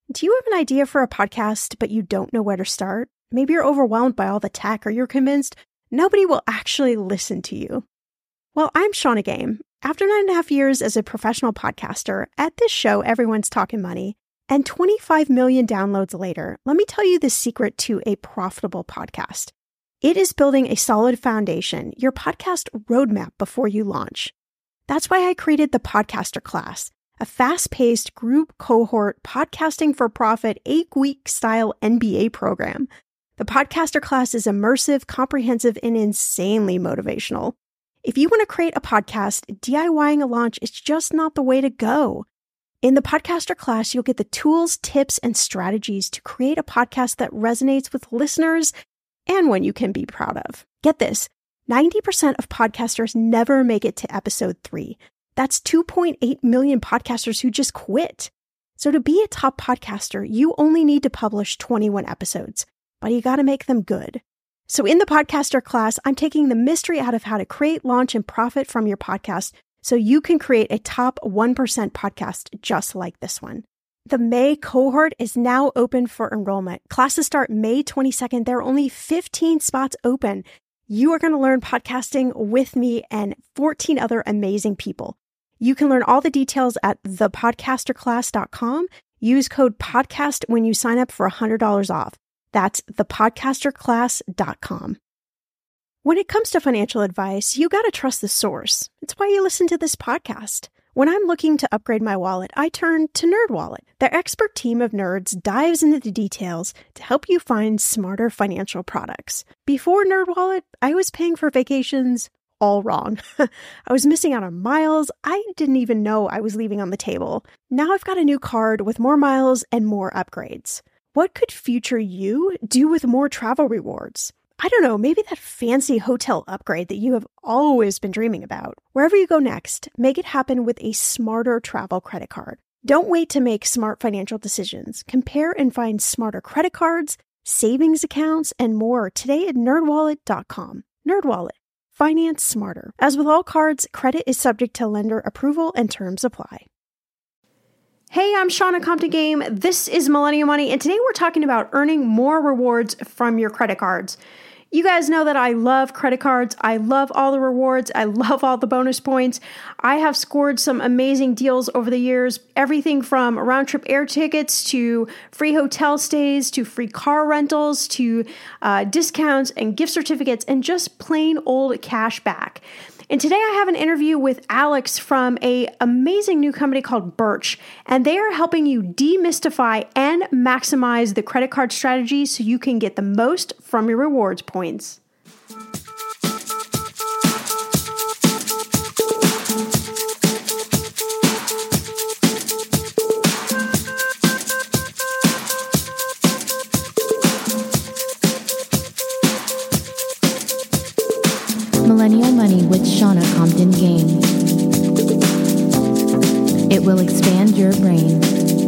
Do you have an idea for a podcast, but you don't know where to start? Maybe you're overwhelmed by all the tech, or you're convinced nobody will actually listen to you. Well, I'm Shauna Game. After 9.5 years as a professional podcaster, at this show, everyone's talking money, and 25 million downloads later, let me tell you the secret to a profitable podcast. It is building a solid foundation, your podcast roadmap before you launch. That's why I created the Podcaster Class, a fast-paced group cohort podcasting for profit 8-week style MBA program. The Podcaster Class is immersive, comprehensive, and insanely motivational. If you want to create a podcast, DIYing a launch is just not the way to go. In the Podcaster Class, you'll get the tools, tips, and strategies to create a podcast that resonates with listeners and one you can be proud of. Get this, 90% of podcasters never make it to episode 3. That's 2.8 million podcasters who just quit. So to be a top podcaster, you only need to publish 21 episodes, but you got to make them good. So in the Podcaster Class, I'm taking the mystery out of how to create, launch, and profit from your podcast so you can create a top 1% podcast just like this one. The May cohort is now open for enrollment. Classes start May 22nd. There are only 15 spots open. You are going to learn podcasting with me and 14 other amazing people. You can learn all the details at thepodcasterclass.com. Use code PODCAST when you sign up for $100 off. That's thepodcasterclass.com. When it comes to financial advice, you got to trust the source. It's why you listen to this podcast. When I'm looking to upgrade my wallet, I turn to NerdWallet. Their expert team of nerds dives into the details to help you find smarter financial products. Before NerdWallet, I was paying for vacations all wrong. I was missing out on miles I didn't even know I was leaving on the table. Now I've got a new card with more miles and more upgrades. What could future you do with more travel rewards? I don't know, maybe that fancy hotel upgrade that you have always been dreaming about. Wherever you go next, make it happen with a smarter travel credit card. Don't wait to make smart financial decisions. Compare and find smarter credit cards, savings accounts, and more today at nerdwallet.com. NerdWallet. Finance smarter. As with all cards, credit is subject to lender approval and terms apply. Hey, I'm Shauna Compton Game. This is Millennial Money, and today we're talking about earning more rewards from your credit cards. You guys know that I love credit cards. I love all the rewards. I love all the bonus points. I have scored some amazing deals over the years. Everything from round-trip air tickets to free hotel stays to free car rentals to discounts and gift certificates and just plain old cash back. And today I have an interview with Alex from an amazing new company called Birch, and they are helping you demystify and maximize the credit card strategy so you can get the most from your rewards points. Millennial Money with Shauna Compton Game. It will expand your brain.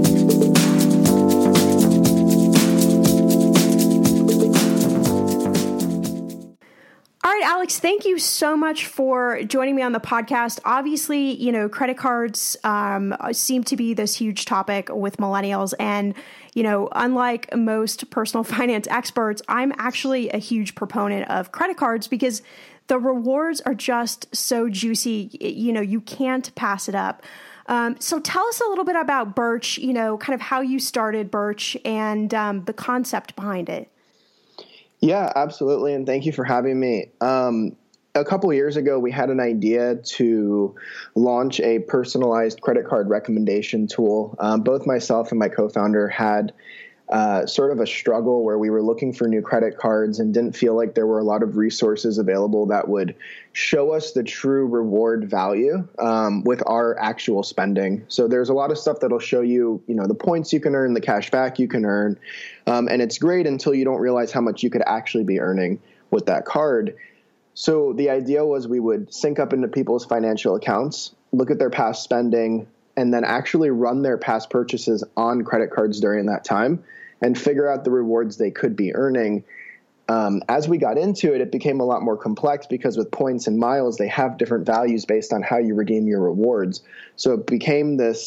All right, Alex, thank you so much for joining me on the podcast. Obviously, you know, credit cards seem to be this huge topic with millennials. And, you know, unlike most personal finance experts, I'm actually a huge proponent of credit cards because the rewards are just so juicy. You know, you can't pass it up. So tell us a little bit about Birch, you know, kind of how you started Birch and the concept behind it. Yeah, absolutely. And thank you for having me. A couple of years ago, we had an idea to launch a personalized credit card recommendation tool. Both myself and my co-founder had sort of a struggle where we were looking for new credit cards and didn't feel like there were a lot of resources available that would show us the true reward value with our actual spending. So there's a lot of stuff that'll show you, you know, the points you can earn, the cash back you can earn. And it's great until you don't realize how much you could actually be earning with that card. So the idea was we would sync up into people's financial accounts, look at their past spending, and then actually run their past purchases on credit cards during that time and figure out the rewards they could be earning. As we got into it, it became a lot more complex because with points and miles, they have different values based on how you redeem your rewards. So it became this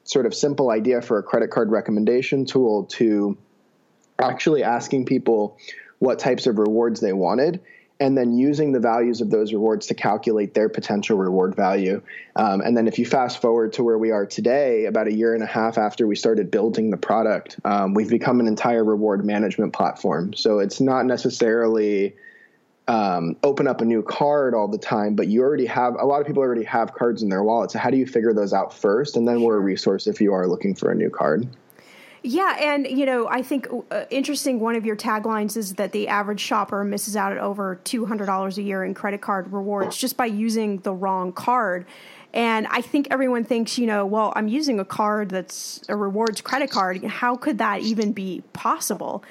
sort of simple idea for a credit card recommendation tool to actually asking people what types of rewards they wanted, and then using the values of those rewards to calculate their potential reward value. And then if you fast forward to where we are today, about a year and a half after we started building the product, we've become an entire reward management platform. So it's not necessarily open up a new card all the time, but you already have, a lot of people already have cards in their wallet. So how do you figure those out first? And then we're a resource if you are looking for a new card. Yeah. And, I think interesting, one of your taglines is that the average shopper misses out at over $200 a year in credit card rewards just by using the wrong card. And I think everyone thinks, well, I'm using a card that's a rewards credit card. How could that even be possible?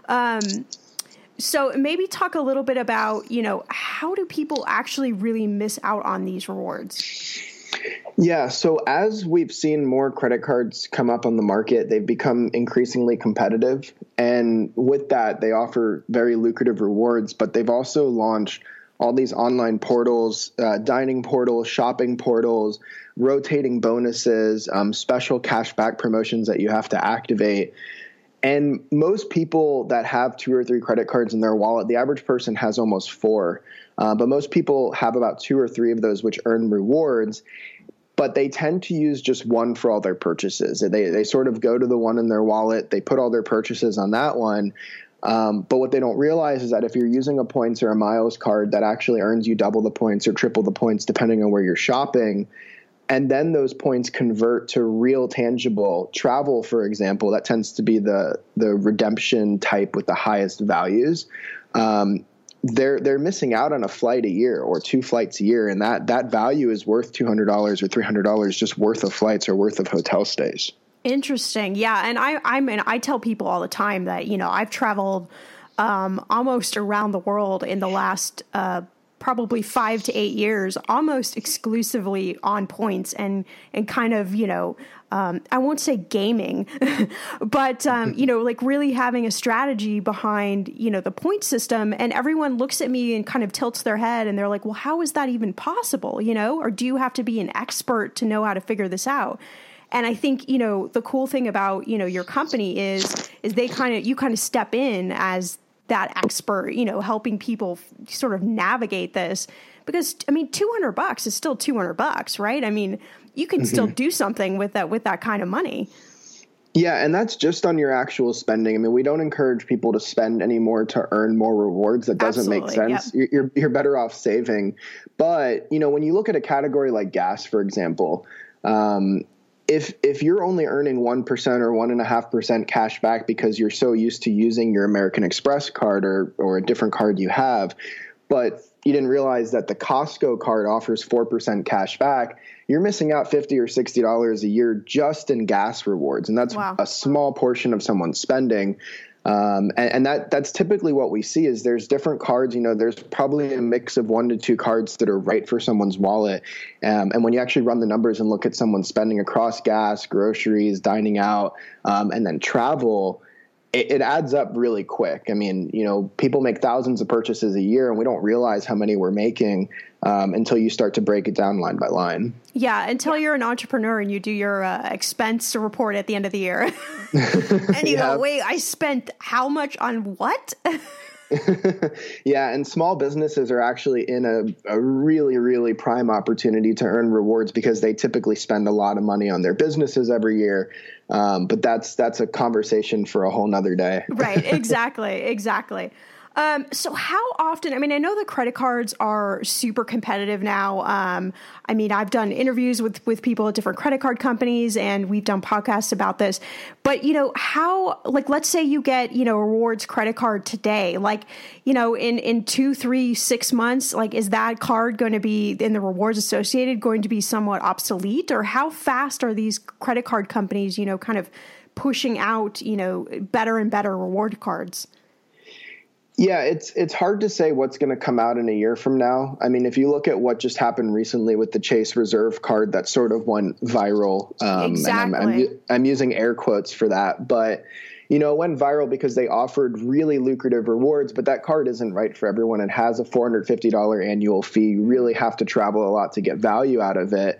So maybe talk a little bit about, how do people actually really miss out on these rewards? Yeah. So as we've seen more credit cards come up on the market, they've become increasingly competitive. And with that, they offer very lucrative rewards, but they've also launched all these online portals, dining portals, shopping portals, rotating bonuses, special cashback promotions that you have to activate. And most people that have 2 or 3 credit cards in their wallet, the average person has almost 4. But most people have about 2 or 3 of those which earn rewards, but they tend to use just one for all their purchases. They sort of go to the one in their wallet, they put all their purchases on that one. But what they don't realize is that if you're using a points or a miles card that actually earns you double the points or triple the points depending on where you're shopping, and then those points convert to real tangible travel, for example, that tends to be the redemption type with the highest values. They're missing out on a flight a year or 2 flights a year, and that value is worth $200 or $300 just worth of flights or worth of hotel stays. Interesting. Yeah. And I tell people all the time that, I've traveled almost around the world in the last probably 5 to 8 years, almost exclusively on points and kind of, I won't say gaming, but, like really having a strategy behind, the point system. And everyone looks at me and kind of tilts their head and they're like, well, how is that even possible? Or do you have to be an expert to know how to figure this out? And I think, the cool thing about, your company is you kind of step in as that expert, helping people sort of navigate this, because $200 is still $200, right? You can still do something with that kind of money. Yeah. And that's just on your actual spending. We don't encourage people to spend any more to earn more rewards. That doesn't make sense. Yep. You're better off saving. But, when you look at a category like gas, for example, if you're only earning 1% or 1.5% cash back because you're so used to using your American Express card or a different card you have, but you didn't realize that the Costco card offers 4% cash back, you're missing out $50 or $60 a year just in gas rewards. And that's a small portion of someone's spending. And that's typically what we see is there's different cards. There's probably a mix of 1 to 2 cards that are right for someone's wallet. And when you actually run the numbers and look at someone's spending across gas, groceries, dining out, and then travel, it adds up really quick. People make thousands of purchases a year and we don't realize how many we're making until you start to break it down line by line. Yeah, until you're an entrepreneur and you do your expense report at the end of the year. And you go, wait, I spent how much on what? Yeah, and small businesses are actually in a really, really prime opportunity to earn rewards because they typically spend a lot of money on their businesses every year. But that's a conversation for a whole nother day. Right, exactly. So how often, I know the credit cards are super competitive now. I've done interviews with people at different credit card companies and we've done podcasts about this, but how, let's say you get, a rewards credit card today, in 2, 3, 6 months, is that card going to be in the rewards associated going to be somewhat obsolete, or how fast are these credit card companies, kind of pushing out, better and better reward cards? Yeah, it's hard to say what's going to come out in a year from now. If you look at what just happened recently with the Chase Reserve card, that sort of went viral. Exactly. And I'm using air quotes for that. But, it went viral because they offered really lucrative rewards, but that card isn't right for everyone. It has a $450 annual fee. You really have to travel a lot to get value out of it.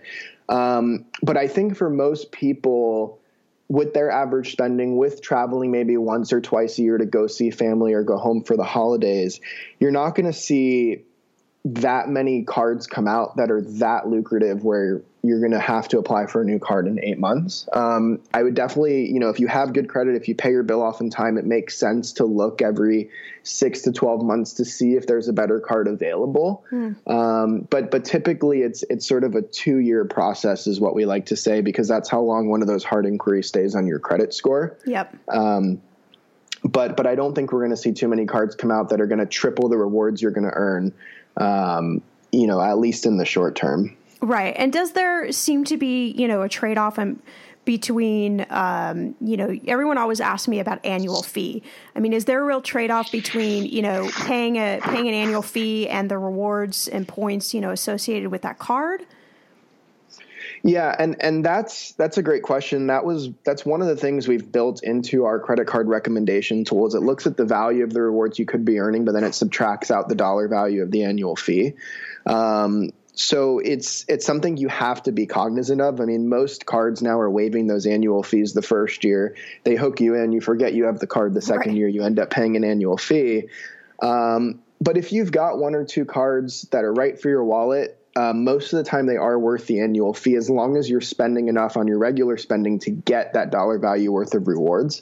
But I think for most people, with their average spending, with traveling maybe once or twice a year to go see family or go home for the holidays, you're not going to see that many cards come out that are that lucrative where you're going to have to apply for a new card in 8 months. I would definitely, if you have good credit, if you pay your bill off in time, it makes sense to look every 6 to 12 months to see if there's a better card available. But typically it's sort of a 2-year process is what we like to say, because that's how long one of those hard inquiries stays on your credit score. Yep. But I don't think we're going to see too many cards come out that are going to triple the rewards you're going to earn, at least in the short term. Right. And does there seem to be, a trade-off between, everyone always asks me about annual fee. I mean, is there a real trade-off between, paying an annual fee and the rewards and points, associated with that card? Yeah. And that's a great question. That's one of the things we've built into our credit card recommendation tools. It looks at the value of the rewards you could be earning, but then it subtracts out the dollar value of the annual fee. So it's something you have to be cognizant of. I mean, most cards now are waiving those annual fees the first year. They hook you in, you forget you have the card the second year, you end up paying an annual fee. But if you've got 1 or 2 cards that are right for your wallet, most of the time they are worth the annual fee, as long as you're spending enough on your regular spending to get that dollar value worth of rewards.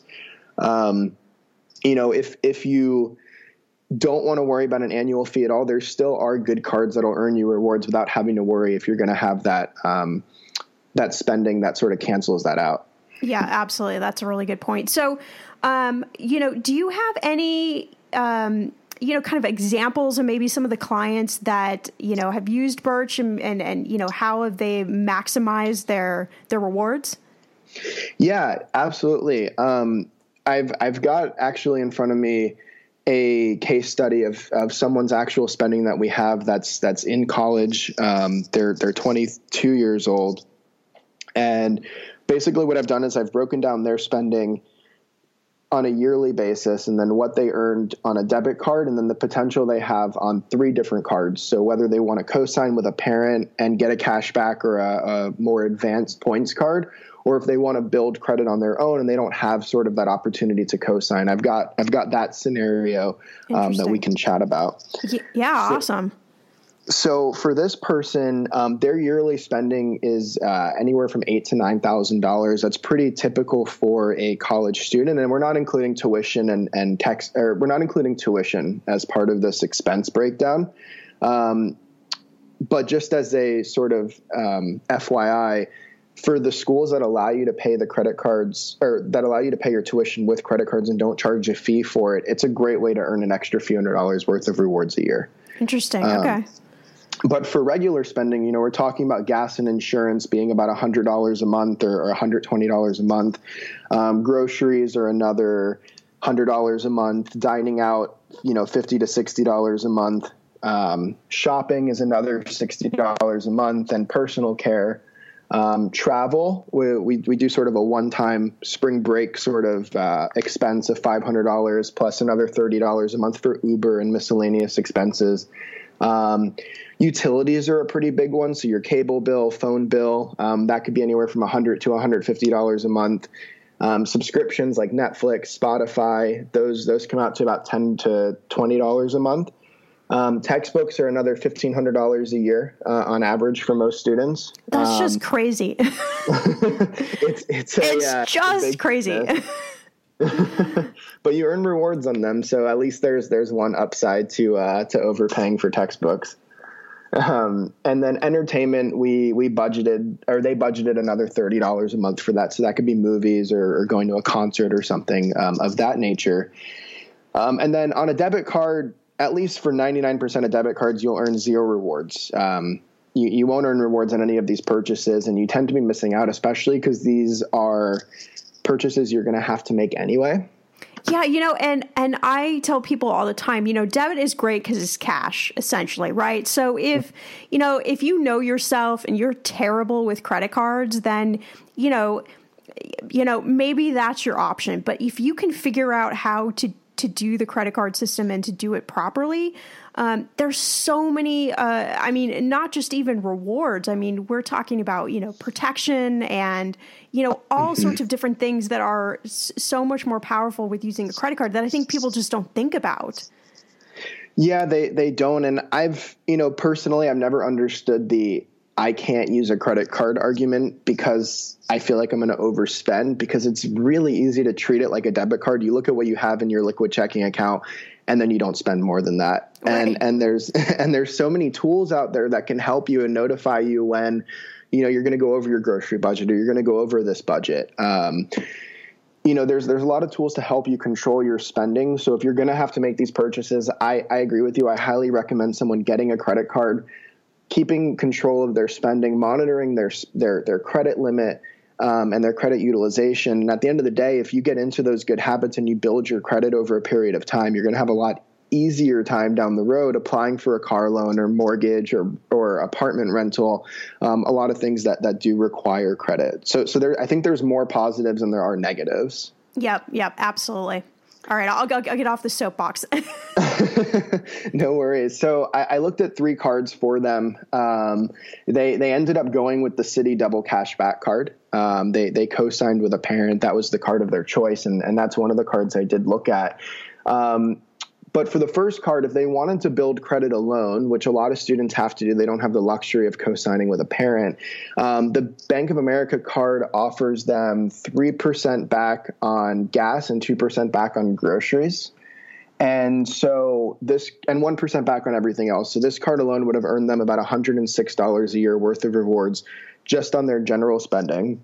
If you don't want to worry about an annual fee at all, there still are good cards that'll earn you rewards without having to worry if you're going to have that spending that sort of cancels that out. Yeah, absolutely. That's a really good point. So, do you have any, kind of examples of maybe some of the clients that, have used Birch and how have they maximized their rewards? Yeah, absolutely. I've got actually in front of me a case study of someone's actual spending that we have that's in college. They're 22 years old. And basically what I've done is I've broken down their spending on a yearly basis, and then what they earned on a debit card, and then the potential they have on 3 different cards. So whether they want to co-sign with a parent and get a cashback or a more advanced points card, or if they want to build credit on their own and they don't have sort of that opportunity to co-sign. I've got that scenario that we can chat about. Yeah, awesome. So for this person, their yearly spending is anywhere from $8,000 to $9,000. That's pretty typical for a college student, and we're not including tuition and tax, or we're not including tuition as part of this expense breakdown. But just as a sort of FYI, for the schools that allow you to pay the credit cards, or that allow you to pay your tuition with credit cards and don't charge a fee for it, it's a great way to earn an extra few $100s worth of rewards a year. Interesting. Okay. But for regular spending, we're talking about gas and insurance being about $100 a month or $120 a month. Groceries are another $100 a month. Dining out, $50 to $60 a month. Shopping is another $60 a month, and personal care. Travel, we do sort of a one-time spring break sort of expense of $500 plus another $30 a month for Uber and miscellaneous expenses. Utilities are a pretty big one. So your cable bill, phone bill, that could be anywhere from $100 to $150 a month. Subscriptions like Netflix, Spotify, those come out to about $10 to $20 a month. Textbooks are another $1,500 a year on average for most students. That's just crazy. it's just crazy. But you earn rewards on them, so at least there's one upside to overpaying for textbooks. And then entertainment, they budgeted another $30 a month for that. So that could be movies or going to a concert or something of that nature. And then on a debit card, at least for 99% of debit cards, you'll earn 0 rewards. You won't earn rewards on any of these purchases, and you tend to be missing out, especially because these are purchases you're going to have to make anyway. Yeah, and I tell people all the time, debit is great because it's cash, essentially, right? So if you know yourself and you're terrible with credit cards, then, maybe that's your option. But if you can figure out how to to do the credit card system and to do it properly. There's so many, I mean, not just even rewards. I mean, we're talking about, protection and, all sorts of different things that are so much more powerful with using a credit card that I think people just don't think about. Yeah, they don't. And personally, I've never understood I can't use a credit card argument because I feel like I'm going to overspend, because it's really easy to treat it like a debit card. You look at what you have in your liquid checking account and then you don't spend more than that. Right. And there's so many tools out there that can help you and notify you when, you're going to go over your grocery budget or you're going to go over this budget. There's a lot of tools to help you control your spending. So if you're going to have to make these purchases, I agree with you. I highly recommend someone getting a credit card, keeping control of their spending, monitoring their credit limit and their credit utilization. And at the end of the day, if you get into those good habits and you build your credit over a period of time, you're going to have a lot easier time down the road applying for a car loan or mortgage or apartment rental, a lot of things that do require credit. So I think there's more positives than there are negatives. Yep, absolutely. All right, I'll get off the soapbox. No worries. So I looked at 3 cards for them. They ended up going with the Citi Double Cashback card. They co-signed with a parent. That was the card of their choice, and that's one of the cards I did look at. But for the first card, if they wanted to build credit alone, which a lot of students have to do, they don't have the luxury of co-signing with a parent. The Bank of America card offers them 3% back on gas and 2% back on groceries. And so and 1% back on everything else. So this card alone would have earned them about $106 a year worth of rewards just on their general spending.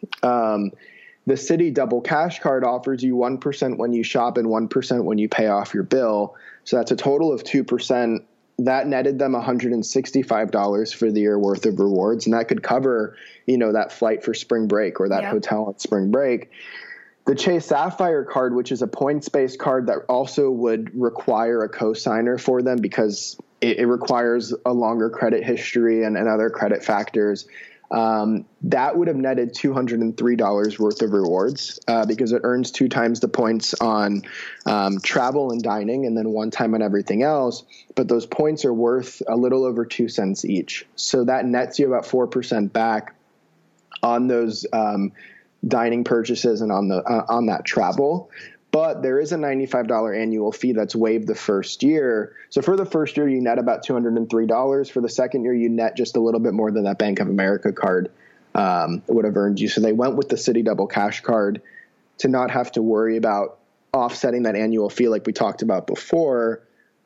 The Citi Double Cash card offers you 1% when you shop and 1% when you pay off your bill. So that's a total of 2%. That netted them $165 for the year worth of rewards. And that could cover, that flight for spring break or that hotel on spring break. The Chase Sapphire card, which is a points-based card that also would require a co-signer for them because it requires a longer credit history and other credit factors. That would have netted $203 worth of rewards because it earns 2 times the points on travel and dining and then 1 time on everything else. But those points are worth a little over 2 cents each. So that nets you about 4% back on those dining purchases and on that travel. But there is a $95 annual fee that's waived the first year. So for the first year, you net about $203. For the second year, you net just a little bit more than that Bank of America card would have earned you. So they went with the Citi Double Cash card to not have to worry about offsetting that annual fee like we talked about before,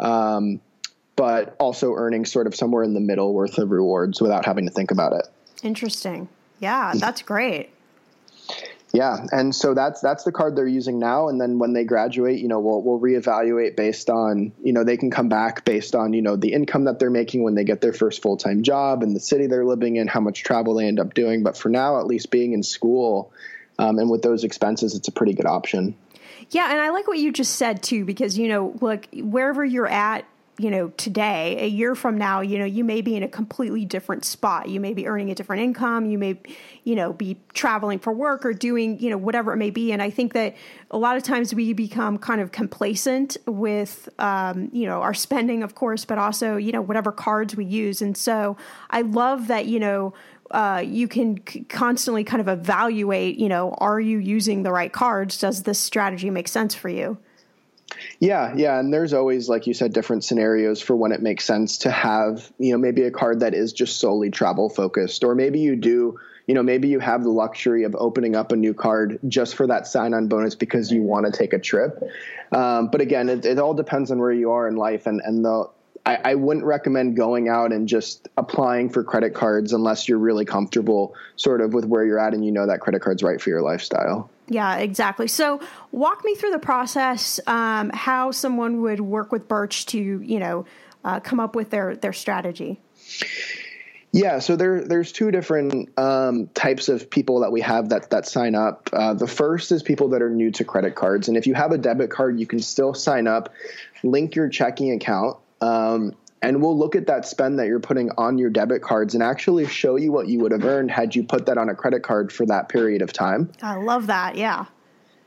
but also earning sort of somewhere in the middle worth of rewards without having to think about it. Interesting. Yeah, that's great. Yeah. And so that's the card they're using now. And then when they graduate, we'll reevaluate based on, they can come back based on, the income that they're making when they get their first full-time job and the city they're living in, how much travel they end up doing. But for now, at least being in school and with those expenses, it's a pretty good option. Yeah. And I like what you just said too, because, look, wherever you're at, today, a year from now, you may be in a completely different spot. You may be earning a different income. You may, be traveling for work or doing, whatever it may be. And I think that a lot of times we become kind of complacent with, our spending, of course, but also, whatever cards we use. And so I love that, you can constantly kind of evaluate, are you using the right cards? Does this strategy make sense for you? Yeah. And there's always, like you said, different scenarios for when it makes sense to have, maybe a card that is just solely travel focused, or maybe you do, maybe you have the luxury of opening up a new card just for that sign-on bonus because you want to take a trip. But again, it all depends on where you are in life. And I wouldn't recommend going out and just applying for credit cards unless you're really comfortable sort of with where you're at and that credit card's right for your lifestyle. Yeah, exactly. So walk me through the process, how someone would work with Birch to, come up with their strategy. Yeah, so there's 2 different types of people that we have that sign up. The first is people that are new to credit cards. And if you have a debit card, you can still sign up, link your checking account, and we'll look at that spend that you're putting on your debit cards and actually show you what you would have earned had you put that on a credit card for that period of time. I love that. Yeah.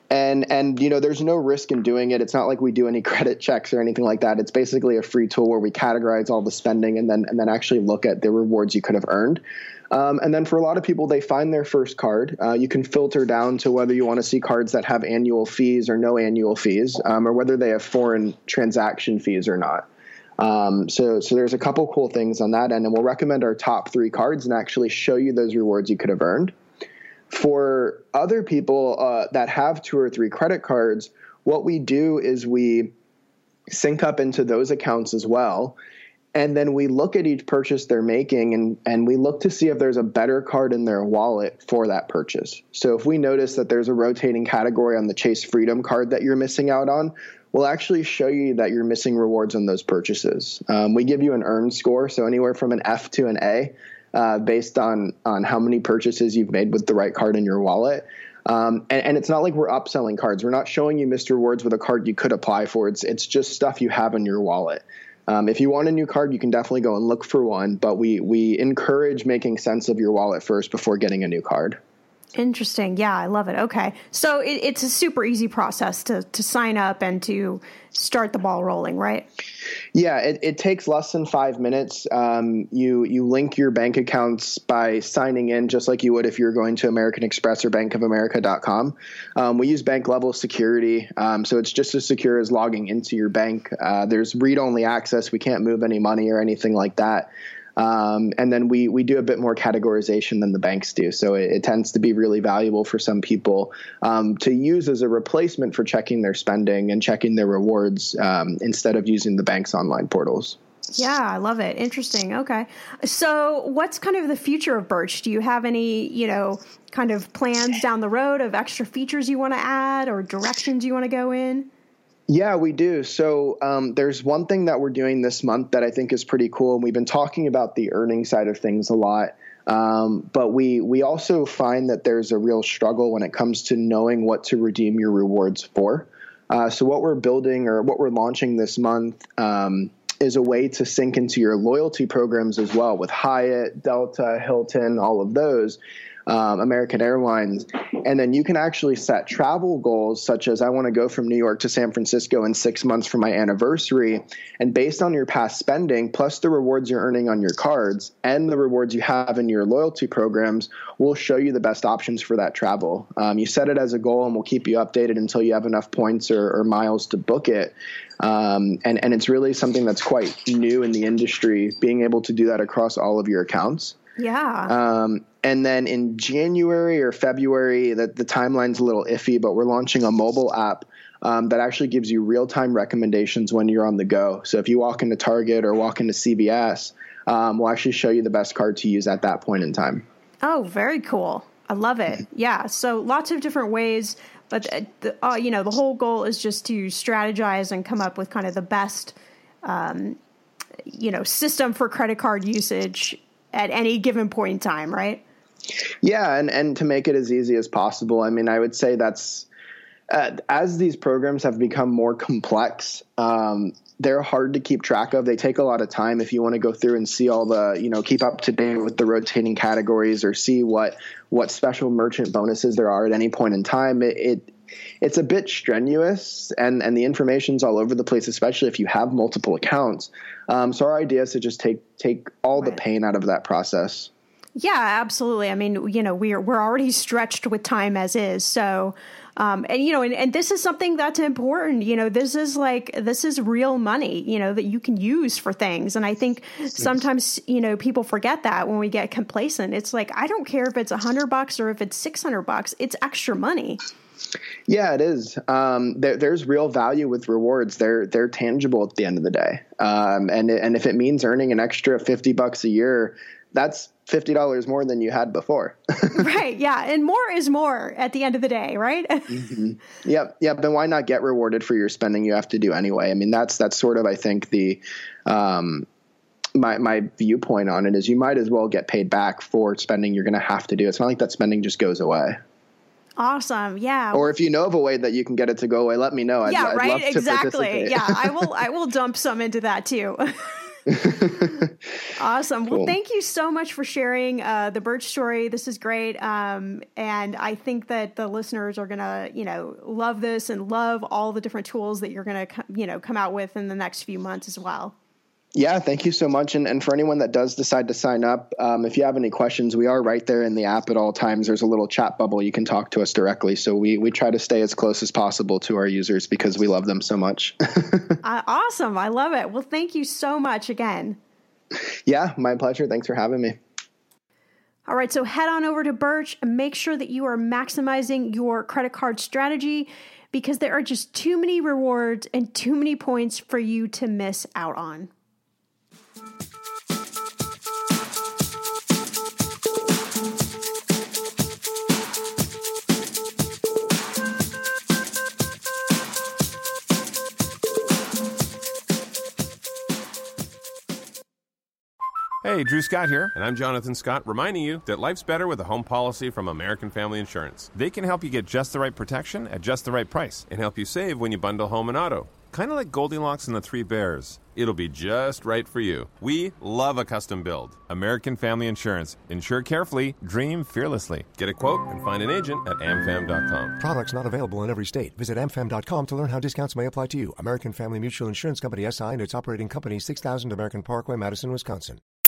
And there's no risk in doing it. It's not like we do any credit checks or anything like that. It's basically a free tool where we categorize all the spending and then actually look at the rewards you could have earned. And then for a lot of people, they find their first card. You can filter down to whether you want to see cards that have annual fees or no annual fees, or whether they have foreign transaction fees or not. So there's a couple cool things on that end, and we'll recommend our top 3 cards and actually show you those rewards you could have earned. For other people that have 2 or 3 credit cards, what we do is we sync up into those accounts as well. And then we look at each purchase they're making and we look to see if there's a better card in their wallet for that purchase. So if we notice that there's a rotating category on the Chase Freedom card that you're missing out on, we'll actually show you that you're missing rewards on those purchases. We give you an earn score, so anywhere from an F to an A. Based on how many purchases you've made with the right card in your wallet. And it's not like we're upselling cards. We're not showing you missed rewards with a card you could apply for. It's just stuff you have in your wallet. If you want a new card, you can definitely go and look for one, but we encourage making sense of your wallet first before getting a new card. Interesting. Yeah, I love it. Okay. So it's a super easy process to sign up and to start the ball rolling, right? Yeah, it takes less than 5 minutes. You link your bank accounts by signing in just like you would if you're going to American Express or bankofamerica.com. We use bank level security. So it's just as secure as logging into your bank. There's read-only access. We can't move any money or anything like that. And then we do a bit more categorization than the banks do. So it tends to be really valuable for some people to use as a replacement for checking their spending and checking their rewards instead of using the bank's online portals. Yeah, I love it. Interesting. Okay. So what's kind of the future of Birch? Do you have any, kind of plans down the road of extra features you want to add or directions you want to go in? Yeah, we do. So there's one thing that we're doing this month that I think is pretty cool. And we've been talking about the earning side of things a lot. But we also find that there's a real struggle when it comes to knowing what to redeem your rewards for. So what we're building or what we're launching this month is a way to sync into your loyalty programs as well with Hyatt, Delta, Hilton, all of those. American Airlines. And then you can actually set travel goals such as I want to go from New York to San Francisco in 6 months for my anniversary. And based on your past spending, plus the rewards you're earning on your cards and the rewards you have in your loyalty programs, we'll show you the best options for that travel. You set it as a goal and we'll keep you updated until you have enough points or miles to book it. And it's really something that's quite new in the industry, being able to do that across all of your accounts. Yeah. And then in January or February, the timeline's a little iffy, but we're launching a mobile app that actually gives you real-time recommendations when you're on the go. So if you walk into Target or walk into CVS, we'll actually show you the best card to use at that point in time. Oh, very cool. I love it. Yeah. So lots of different ways, but the whole goal is just to strategize and come up with kind of the best, system for credit card usage at any given point in time, right? Yeah, and to make it as easy as possible. I mean, I would say that's as these programs have become more complex, they're hard to keep track of. They take a lot of time if you want to go through and see all the, keep up to date with the rotating categories or see what special merchant bonuses there are at any point in time. It's a bit strenuous and the information's all over the place, especially if you have multiple accounts. So our idea is to just take all the pain out of that process. Yeah, absolutely. I mean, we're already stretched with time as is. So, and this is something that's important. This is real money, that you can use for things. And I think sometimes, people forget that when we get complacent. It's like, I don't care if it's $100 or if it's $600, it's extra money. Yeah, it is. There's real value with rewards. They're tangible at the end of the day. And if it means earning an extra $50 a year, that's $50 more than you had before. Right. Yeah. And more is more at the end of the day, right? Mm-hmm. Yep. Then why not get rewarded for your spending you have to do anyway? I mean, that's sort of, I think, the my viewpoint on it is you might as well get paid back for spending you're going to have to do. It's not like that spending just goes away. Awesome. Yeah. Or if you know of a way that you can get it to go away, let me know. I'd love to exactly. participate. Yeah. I will dump some into that too. Awesome. Cool. Well, thank you so much for sharing the Birch story. This is great. And I think that the listeners are going to, love this and love all the different tools that you're going to, come out with in the next few months as well. Yeah, thank you so much. And for anyone that does decide to sign up, if you have any questions, we are right there in the app at all times. There's a little chat bubble. You can talk to us directly. So we try to stay as close as possible to our users because we love them so much. Awesome. I love it. Well, thank you so much again. Yeah, my pleasure. Thanks for having me. All right, so head on over to Birch and make sure that you are maximizing your credit card strategy because there are just too many rewards and too many points for you to miss out on. Hey, Drew Scott here, and I'm Jonathan Scott, reminding you that life's better with a home policy from American Family Insurance. They can help you get just the right protection at just the right price and help you save when you bundle home and auto. Kind of like Goldilocks and the Three Bears. It'll be just right for you. We love a custom build. American Family Insurance. Insure carefully, dream fearlessly. Get a quote and find an agent at amfam.com. Products not available in every state. Visit amfam.com to learn how discounts may apply to you. American Family Mutual Insurance Company, SI, and its operating company, 6000 American Parkway, Madison, Wisconsin.